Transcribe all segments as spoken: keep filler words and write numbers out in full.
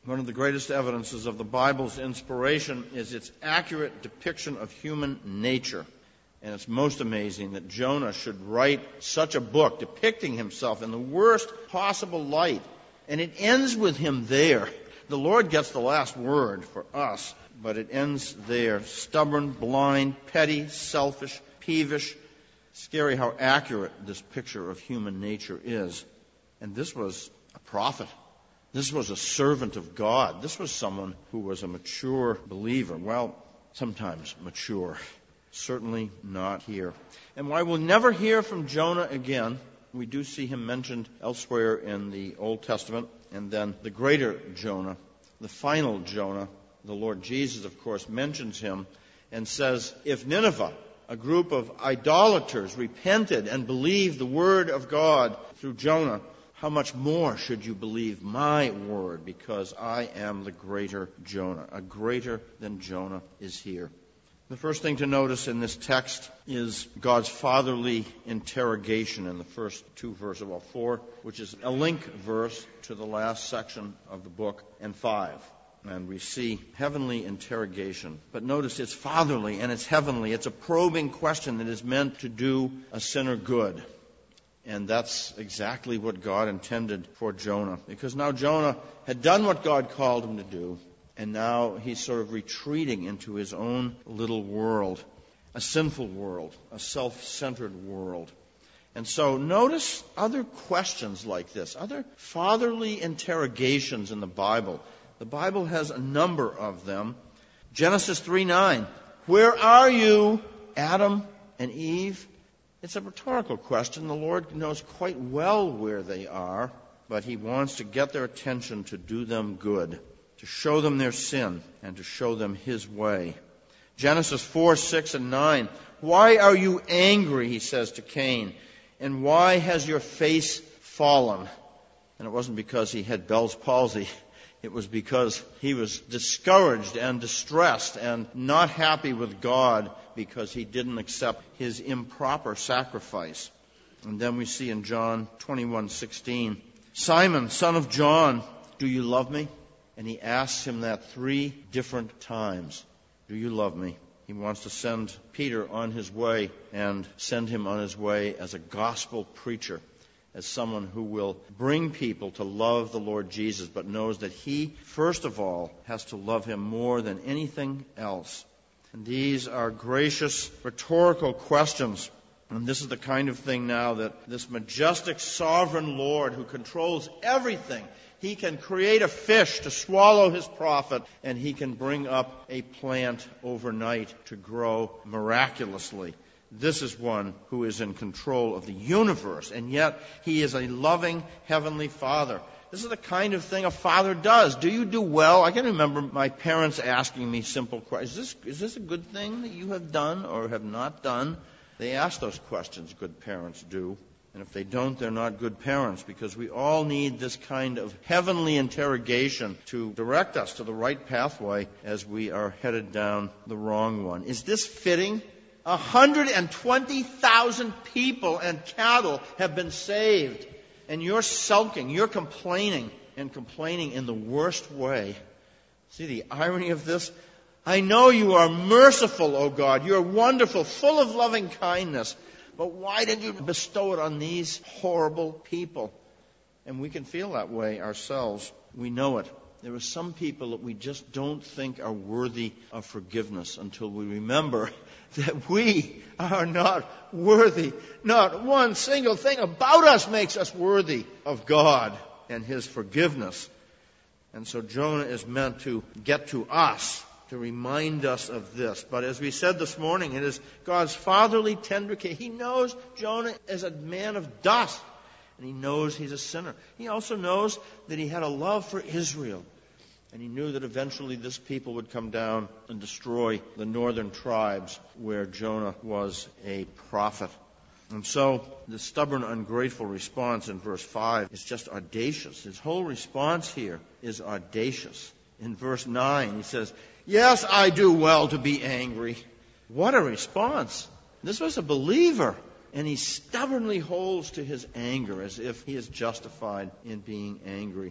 One of the greatest evidences of the Bible's inspiration is its accurate depiction of human nature. And it's most amazing that Jonah should write such a book depicting himself in the worst possible light. And it ends with him there. The Lord gets the last word for us, but it ends there. Stubborn, blind, petty, selfish, peevish. Scary how accurate this picture of human nature is. And this was a prophet. This was a servant of God. This was someone who was a mature believer. Well, sometimes mature. Certainly not here. And while we'll never hear from Jonah again, we do see him mentioned elsewhere in the Old Testament. And then the greater Jonah, the final Jonah, the Lord Jesus, of course, mentions him and says, if Nineveh, a group of idolaters, repented and believed the word of God through Jonah, how much more should you believe my word, because I am the greater Jonah. A greater than Jonah is here. The first thing to notice in this text is God's fatherly interrogation in the first two verses, well, four, which is a link verse to the last section of the book, and five. And we see heavenly interrogation. But notice it's fatherly and it's heavenly. It's a probing question that is meant to do a sinner good. And that's exactly what God intended for Jonah. Because now Jonah had done what God called him to do. And now he's sort of retreating into his own little world. A sinful world. A self-centered world. And so notice other questions like this. Other fatherly interrogations in the Bible. The Bible has a number of them. Genesis three nine. Where are you, Adam and Eve? It's a rhetorical question. The Lord knows quite well where they are, but he wants to get their attention to do them good, to show them their sin, and to show them his way. Genesis four, six, and nine. Why are you angry, he says to Cain, and why has your face fallen? And it wasn't because he had Bell's palsy. It was because he was discouraged and distressed and not happy with God because he didn't accept his improper sacrifice. And then we see in John twenty-one sixteen, Simon, son of John, do you love me? And he asks him that three different times. Do you love me? He wants to send Peter on his way and send him on his way as a gospel preacher, as someone who will bring people to love the Lord Jesus, but knows that he, first of all, has to love him more than anything else. And these are gracious, rhetorical questions. And this is the kind of thing now that this majestic, sovereign Lord who controls everything, he can create a fish to swallow his prophet, and he can bring up a plant overnight to grow miraculously. This is one who is in control of the universe, and yet he is a loving heavenly Father. This is the kind of thing a father does. Do you do well? I can remember my parents asking me simple questions. Is this, is this a good thing that you have done or have not done? They ask those questions, good parents do. And if they don't, they're not good parents, because we all need this kind of heavenly interrogation to direct us to the right pathway as we are headed down the wrong one. Is this fitting? one hundred twenty thousand people and cattle have been saved. And you're sulking, you're complaining, and complaining in the worst way. See the irony of this? I know you are merciful, O God. You're wonderful, full of loving kindness. But why did you bestow it on these horrible people? And we can feel that way ourselves. We know it. There are some people that we just don't think are worthy of forgiveness until we remember that we are not worthy. Not one single thing about us makes us worthy of God and his forgiveness. And so Jonah is meant to get to us, to remind us of this. But as we said this morning, it is God's fatherly tender care. He knows Jonah is a man of dust. And he knows he's a sinner. He also knows that he had a love for Israel. And he knew that eventually this people would come down and destroy the northern tribes where Jonah was a prophet. And so the stubborn, ungrateful response in verse five is just audacious. His whole response here is audacious. In verse nine, he says, yes, I do well to be angry. What a response. This was a believer. And he stubbornly holds to his anger as if he is justified in being angry.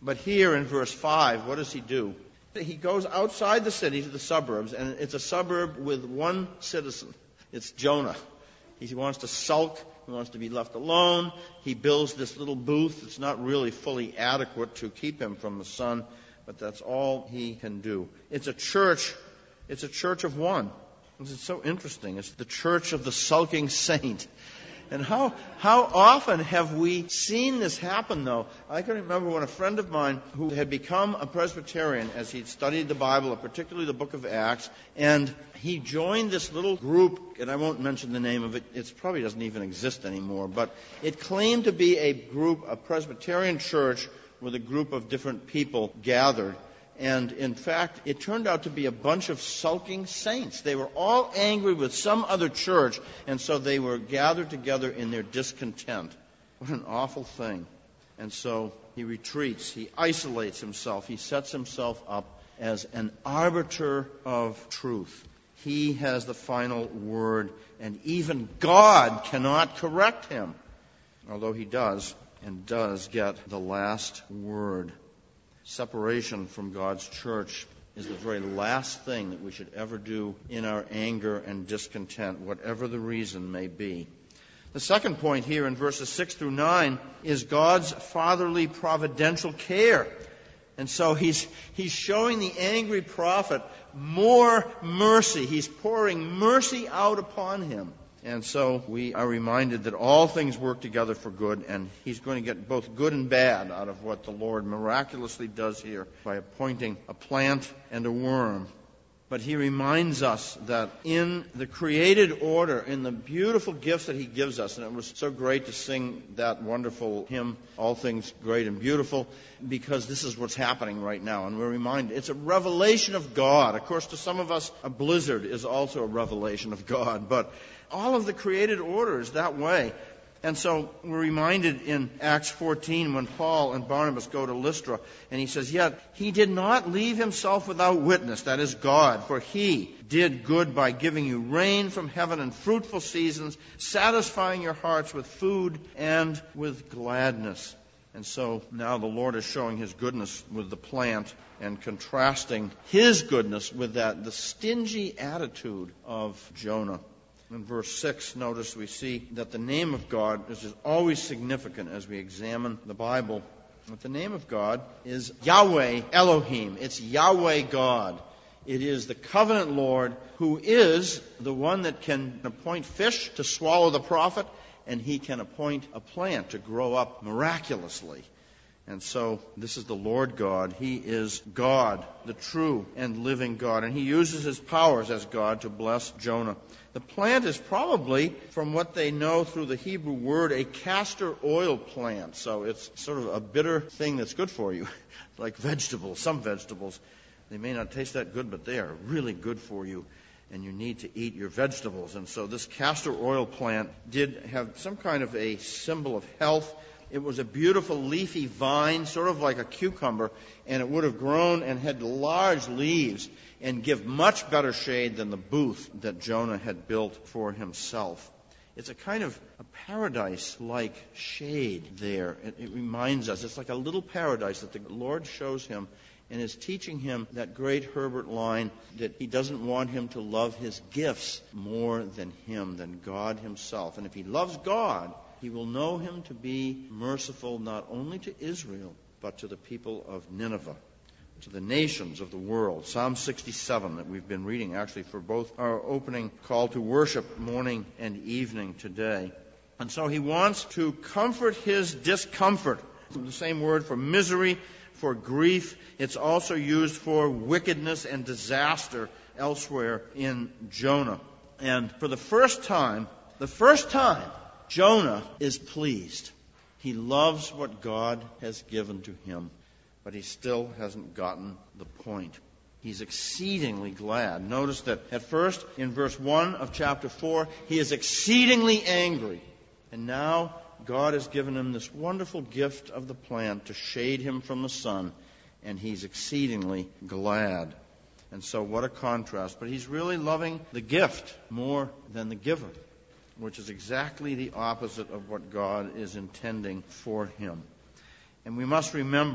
But here in verse five, what does he do? He goes outside the city to the suburbs, and it's a suburb with one citizen. It's Jonah. He wants to sulk. He wants to be left alone. He builds this little booth that's not really fully adequate to keep him from the sun, but that's all he can do. It's a church. It's a church of one. It's so interesting. It's the church of the sulking saint. And how how often have we seen this happen, though? I can remember when a friend of mine who had become a Presbyterian as he'd studied the Bible, particularly the book of Acts, and he joined this little group, and I won't mention the name of it. It probably doesn't even exist anymore, but it claimed to be a group, a Presbyterian church with a group of different people gathered. And in fact, it turned out to be a bunch of sulking saints. They were all angry with some other church, and so they were gathered together in their discontent. What an awful thing. And so he retreats, he isolates himself, he sets himself up as an arbiter of truth. He has the final word, and even God cannot correct him, although he does, and does get the last word. Separation from God's church is the very last thing that we should ever do in our anger and discontent, whatever the reason may be. The second point here in verses six through nine is God's fatherly providential care. And so he's, he's showing the angry prophet more mercy. He's pouring mercy out upon him. And so we are reminded that all things work together for good, and he's going to get both good and bad out of what the Lord miraculously does here by appointing a plant and a worm. But he reminds us that in the created order, in the beautiful gifts that he gives us, and it was so great to sing that wonderful hymn, All Things Great and Beautiful, because this is what's happening right now. And we're reminded it's a revelation of God. Of course, to some of us, a blizzard is also a revelation of God, but all of the created order is that way. And so we're reminded in Acts fourteen when Paul and Barnabas go to Lystra, and he says, yet he did not leave himself without witness, that is God, for he did good by giving you rain from heaven and fruitful seasons, satisfying your hearts with food and with gladness. And so now the Lord is showing his goodness with the plant and contrasting his goodness with that, the stingy attitude of Jonah. In verse six, notice we see that the name of God is always significant as we examine the Bible. But the name of God is Yahweh Elohim. It's Yahweh God. It is the covenant Lord who is the one that can appoint fish to swallow the prophet, and he can appoint a plant to grow up miraculously. And so this is the Lord God. He is God, the true and living God. And he uses his powers as God to bless Jonah. The plant is probably, from what they know through the Hebrew word, a castor oil plant. So it's sort of a bitter thing that's good for you, like vegetables. Some vegetables, they may not taste that good, but they are really good for you. And you need to eat your vegetables. And so this castor oil plant did have some kind of a symbol of health. It was a beautiful leafy vine, sort of like a cucumber, and it would have grown and had large leaves and give much better shade than the booth that Jonah had built for himself. It's a kind of a paradise-like shade there. It, it reminds us, it's like a little paradise that the Lord shows him and is teaching him that great Herbert line that he doesn't want him to love his gifts more than him, than God himself. And if he loves God, he will know him to be merciful not only to Israel, but to the people of Nineveh, to the nations of the world. Psalm sixty-seven that we've been reading actually for both our opening call to worship morning and evening today. And so he wants to comfort his discomfort. The same word for misery, for grief. It's also used for wickedness and disaster elsewhere in Jonah. And for the first time, the first time, Jonah is pleased. He loves what God has given to him, but he still hasn't gotten the point. He's exceedingly glad. Notice that at first, in verse one of chapter four, he is exceedingly angry. And now God has given him this wonderful gift of the plant to shade him from the sun, and he's exceedingly glad. And so what a contrast. But he's really loving the gift more than the giver, which is exactly the opposite of what God is intending for him. And we must remember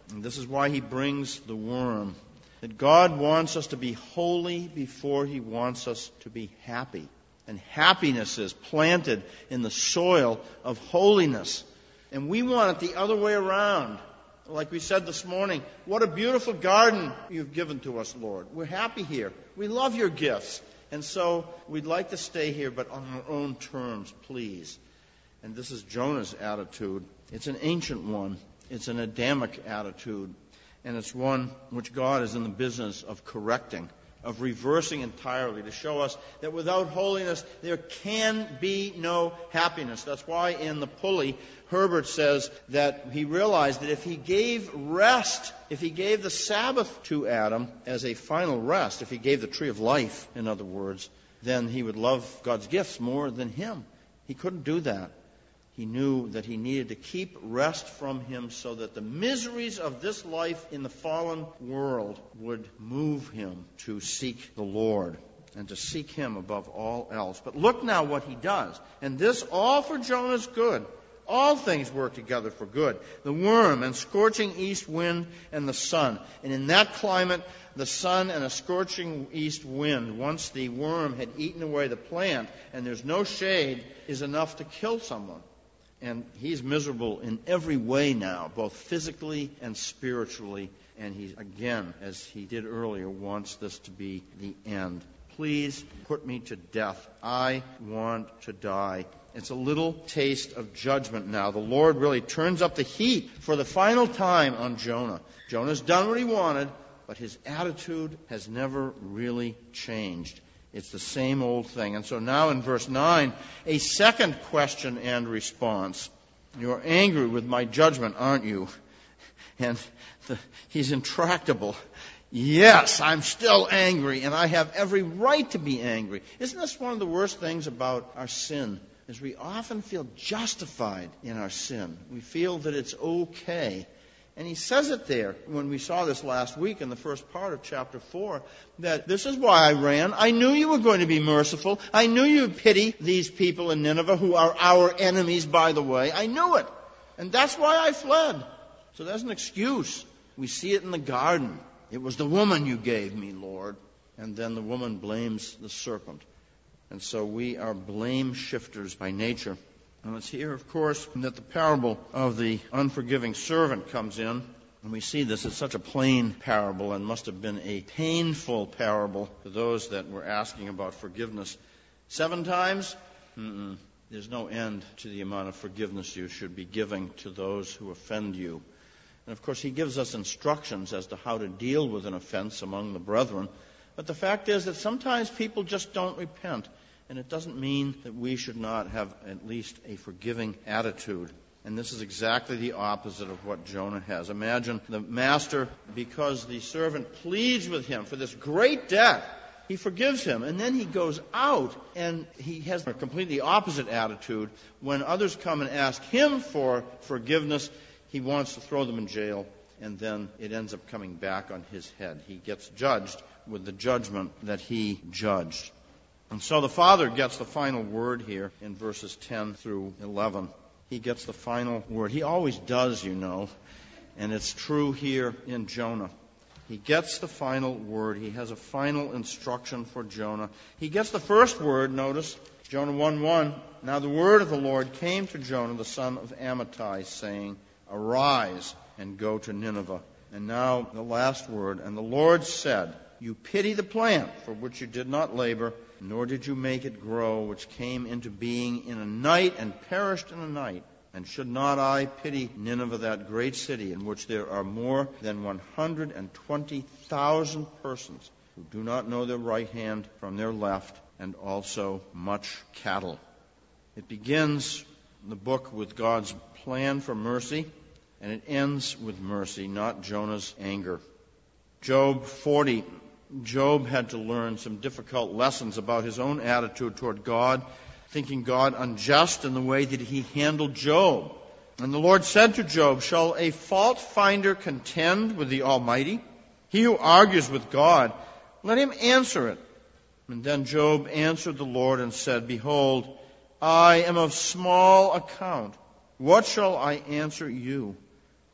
And this is why he brings the worm. That God wants us to be holy before he wants us to be happy. And happiness is planted in the soil of holiness. And we want it the other way around. Like we said this morning, what a beautiful garden you've given to us, Lord. We're happy here. We love your gifts. And so we'd like to stay here, but on our own terms, please. And this is Jonah's attitude. It's an ancient one. It's an Adamic attitude. And it's one which God is in the business of correcting, of reversing entirely, to show us that without holiness there can be no happiness. That's why in the pulley, Herbert says that he realized that if he gave rest, if he gave the Sabbath to Adam as a final rest, if he gave the tree of life, in other words, then he would love God's gifts more than him. He couldn't do that. He knew that he needed to keep rest from him so that the miseries of this life in the fallen world would move him to seek the Lord and to seek him above all else. But look now what he does. And this all for Jonah's good. All things work together for good. The worm and scorching east wind and the sun. And in that climate, the sun and a scorching east wind, once the worm had eaten away the plant and there's no shade, is enough to kill someone. And he's miserable in every way now, both physically and spiritually. And he, again, as he did earlier, wants this to be the end. Please put me to death. I want to die. It's a little taste of judgment now. The Lord really turns up the heat for the final time on Jonah. Jonah's done what he wanted, but his attitude has never really changed. It's the same old thing. And so now in verse nine, a second question and response. You're angry with my judgment, aren't you? And the, he's intractable. Yes, I'm still angry, and I have every right to be angry. Isn't this one of the worst things about our sin? Is we often feel justified in our sin. We feel that it's okay. And he says it there when we saw this last week in the first part of chapter four, that this is why I ran. I knew you were going to be merciful. I knew you'd pity these people in Nineveh who are our enemies, by the way. I knew it. And that's why I fled. So there's an excuse. We see it in the garden. It was the woman you gave me, Lord. And then the woman blames the serpent. And so we are blame shifters by nature. And it's here, of course, that the parable of the unforgiving servant comes in. And we see this as such a plain parable and must have been a painful parable to those that were asking about forgiveness. Seven times? Mm-mm. There's no end to the amount of forgiveness you should be giving to those who offend you. And, of course, he gives us instructions as to how to deal with an offense among the brethren. But the fact is that sometimes people just don't repent. And it doesn't mean that we should not have at least a forgiving attitude. And this is exactly the opposite of what Jonah has. Imagine the master, because the servant pleads with him for this great debt, he forgives him. And then he goes out and he has a completely opposite attitude. When others come and ask him for forgiveness, he wants to throw them in jail. And then it ends up coming back on his head. He gets judged with the judgment that he judged. And so the Father gets the final word here in verses ten through eleven. He gets the final word. He always does, you know. And it's true here in Jonah. He gets the final word. He has a final instruction for Jonah. He gets the first word, notice, Jonah one one. Now the word of the Lord came to Jonah, the son of Amittai, saying, Arise and go to Nineveh. And now the last word. And the Lord said, You pity the plant for which you did not labor, nor did you make it grow, which came into being in a night and perished in a night. And should not I pity Nineveh, that great city, in which there are more than one hundred twenty thousand persons who do not know their right hand from their left, and also much cattle? It begins the book with God's plan for mercy, and it ends with mercy, not Jonah's anger. Job forty. Job had to learn some difficult lessons about his own attitude toward God, thinking God unjust in the way that he handled Job. And the Lord said to Job, Shall a fault finder contend with the Almighty? He who argues with God, let him answer it. And then Job answered the Lord and said, Behold, I am of small account. What shall I answer you?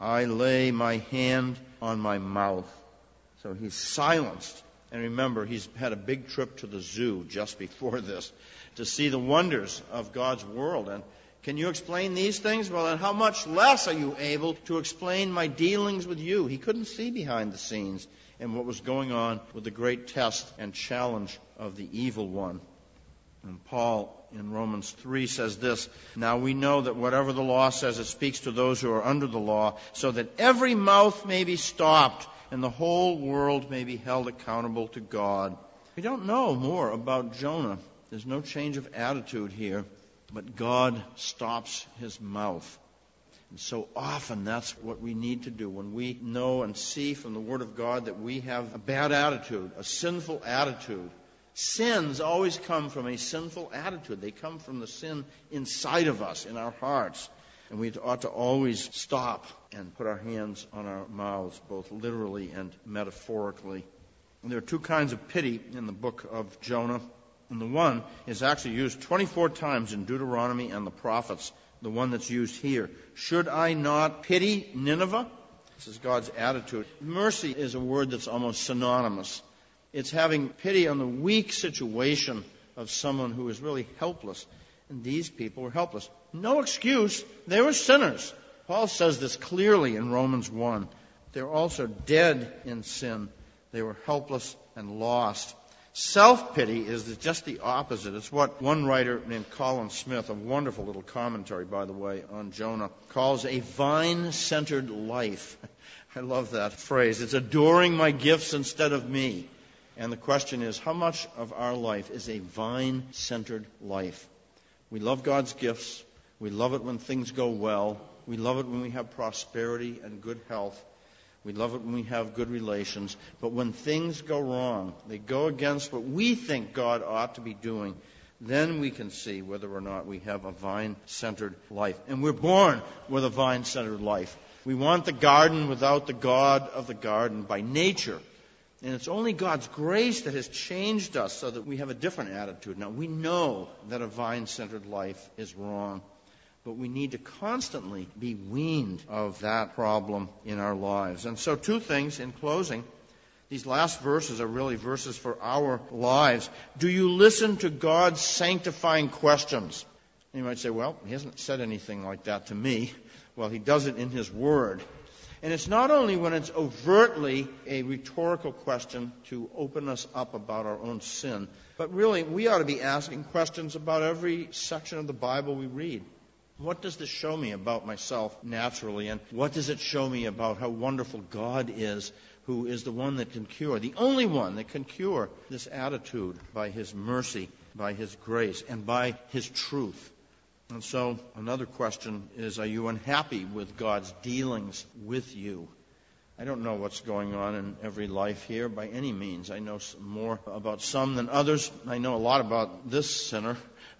I lay my hand on my mouth. So he's silenced. And remember, he's had a big trip to the zoo just before this to see the wonders of God's world. And can you explain these things? Well, then how much less are you able to explain my dealings with you? He couldn't see behind the scenes and what was going on with the great test and challenge of the evil one. And Paul in Romans three says this, now we know that whatever the law says, it speaks to those who are under the law, so that every mouth may be stopped and the whole world may be held accountable to God. We don't know more about Jonah. There's no change of attitude here, but God stops his mouth. And so often that's what we need to do when we know and see from the Word of God that we have a bad attitude, a sinful attitude. Sins always come from a sinful attitude. They come from the sin inside of us, in our hearts. And we ought to always stop and put our hands on our mouths, both literally and metaphorically. And there are two kinds of pity in the book of Jonah. And the one is actually used twenty-four times in Deuteronomy and the prophets, the one that's used here. Should I not pity Nineveh? This is God's attitude. Mercy is a word that's almost synonymous. It's having pity on the weak situation of someone who is really helpless. And these people were helpless. No excuse. They were sinners. Paul says this clearly in Romans one. They're also dead in sin. They were helpless and lost. Self-pity is just the opposite. It's what one writer named Colin Smith, a wonderful little commentary, by the way, on Jonah, calls a vine-centered life. I love that phrase. It's adoring my gifts instead of me. And the question is, how much of our life is a vine-centered life? We love God's gifts. We love it when things go well. We love it when we have prosperity and good health. We love it when we have good relations. But when things go wrong, they go against what we think God ought to be doing, then we can see whether or not we have a vine-centered life. And we're born with a vine-centered life. We want the garden without the God of the garden by nature. And it's only God's grace that has changed us so that we have a different attitude. Now, we know that a vine-centered life is wrong, but we need to constantly be weaned of that problem in our lives. And so two things in closing. These last verses are really verses for our lives. Do you listen to God's sanctifying questions? And you might say, well, he hasn't said anything like that to me. Well, he does it in his Word. And it's not only when it's overtly a rhetorical question to open us up about our own sin, but really we ought to be asking questions about every section of the Bible we read. What does this show me about myself naturally? And what does it show me about how wonderful God is, who is the one that can cure, the only one that can cure this attitude by His mercy, by His grace, and by His truth? And so another question is, are you unhappy with God's dealings with you? I don't know what's going on in every life here by any means. I know more about some than others. I know a lot about this sinner.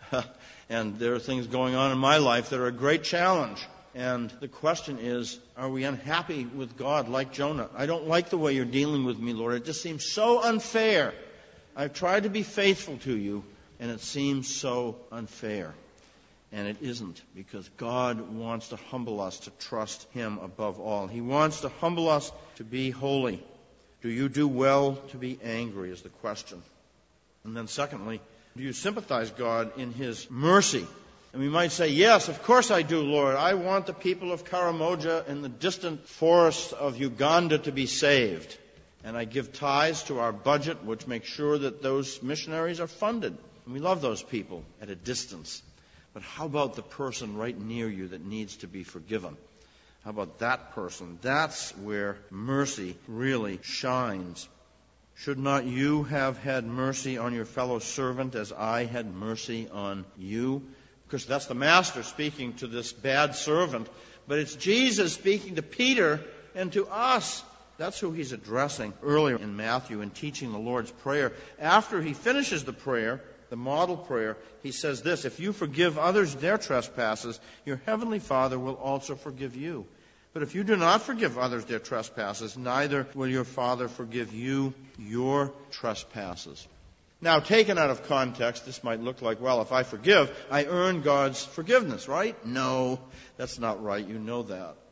And there are things going on in my life that are a great challenge. And the question is, are we unhappy with God like Jonah? I don't like the way you're dealing with me, Lord. It just seems so unfair. I've tried to be faithful to you, and it seems so unfair. And it isn't, because God wants to humble us to trust Him above all. He wants to humble us to be holy. Do you do well to be angry is the question. And then secondly, do you sympathize God in His mercy? And we might say, yes, of course I do, Lord. I want the people of Karamoja in the distant forests of Uganda to be saved. And I give tithes to our budget, which makes sure that those missionaries are funded. And we love those people at a distance. But how about the person right near you that needs to be forgiven? How about that person? That's where mercy really shines. Should not you have had mercy on your fellow servant as I had mercy on you? Because that's the master speaking to this bad servant. But it's Jesus speaking to Peter and to us. That's who he's addressing earlier in Matthew in teaching the Lord's Prayer. After he finishes the prayer, the model prayer, he says this: if you forgive others their trespasses, your heavenly Father will also forgive you. But if you do not forgive others their trespasses, neither will your Father forgive you your trespasses. Now, taken out of context, this might look like, well, if I forgive, I earn God's forgiveness, right? No, that's not right. You know that.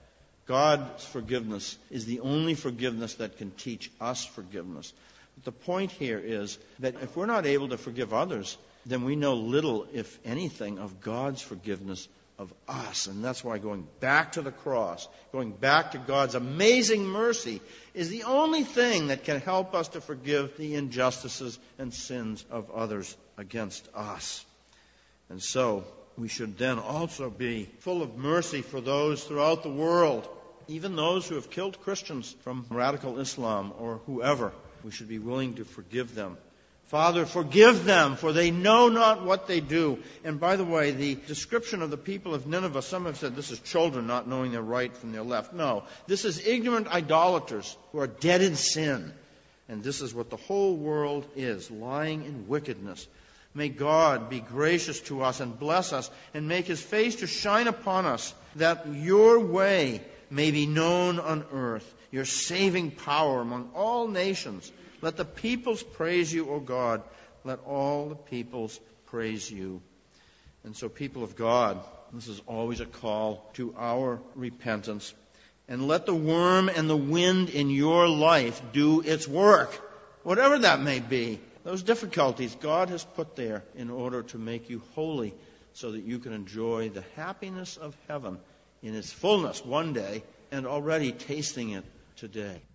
God's forgiveness is the only forgiveness that can teach us forgiveness. But the point here is that if we're not able to forgive others, then we know little, if anything, of God's forgiveness of us. And that's why going back to the cross, going back to God's amazing mercy, is the only thing that can help us to forgive the injustices and sins of others against us. And so, we should then also be full of mercy for those throughout the world, even those who have killed Christians from radical Islam or whoever. We should be willing to forgive them. Father, forgive them, for they know not what they do. And by the way, the description of the people of Nineveh, some have said this is children not knowing their right from their left. No, this is ignorant idolaters who are dead in sin. And this is what the whole world is, lying in wickedness. May God be gracious to us and bless us and make His face to shine upon us, that your way may be known on earth, your saving power among all nations. Let the peoples praise you, O God. Let all the peoples praise you. And so, people of God, this is always a call to our repentance. And let the worm and the wind in your life do its work, whatever that may be. Those difficulties God has put there in order to make you holy so that you can enjoy the happiness of heaven in its fullness one day and already tasting it today.